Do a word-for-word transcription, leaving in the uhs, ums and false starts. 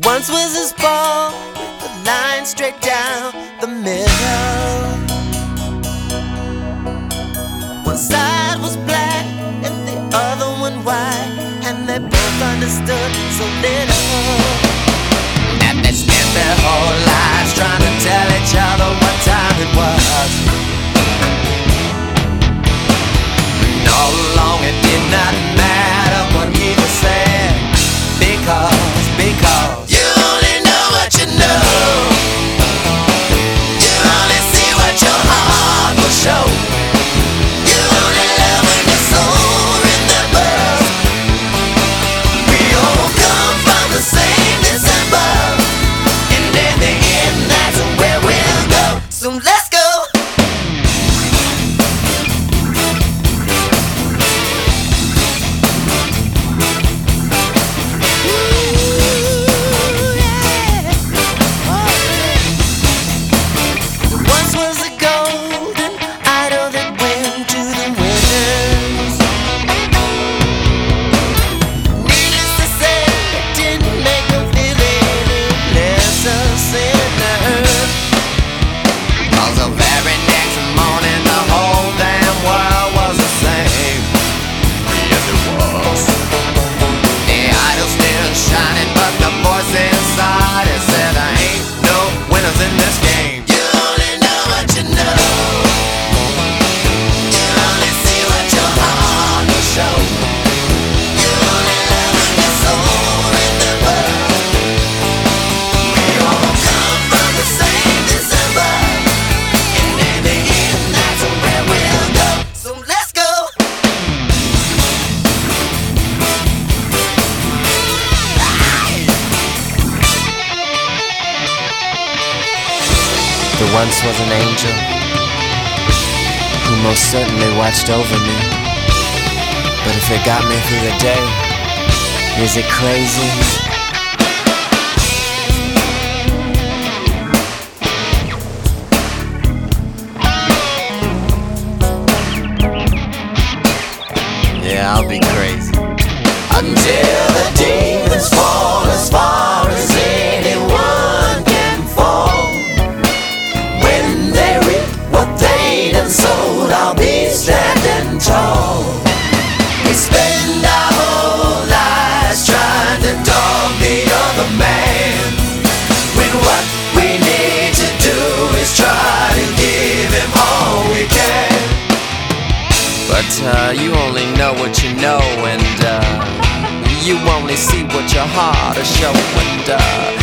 Once was this ball with a line straight down the middle. One side was black and the other one white, and they both understood so little that they spent their whole lives trying to tell each other what time it was. And all along it did not matter what either said, because, because you only know what you know. You only see what your heart will show. You only love when your soul remembers. We all come from the same December, and in the end that's where we'll go. So let's go. There once was an angel who most certainly watched over me. But if it got me through the day, is it crazy? Yeah, I'll be crazy until the demons fall as far as anyone can fall. When they reap what they done sowed, I'll be standing tall. We spend our whole lives trying to dog the other man, when what we need to do is try to give him all we can. But uh, you only know what you know, and uh, you only see what your heart is showing. And uh,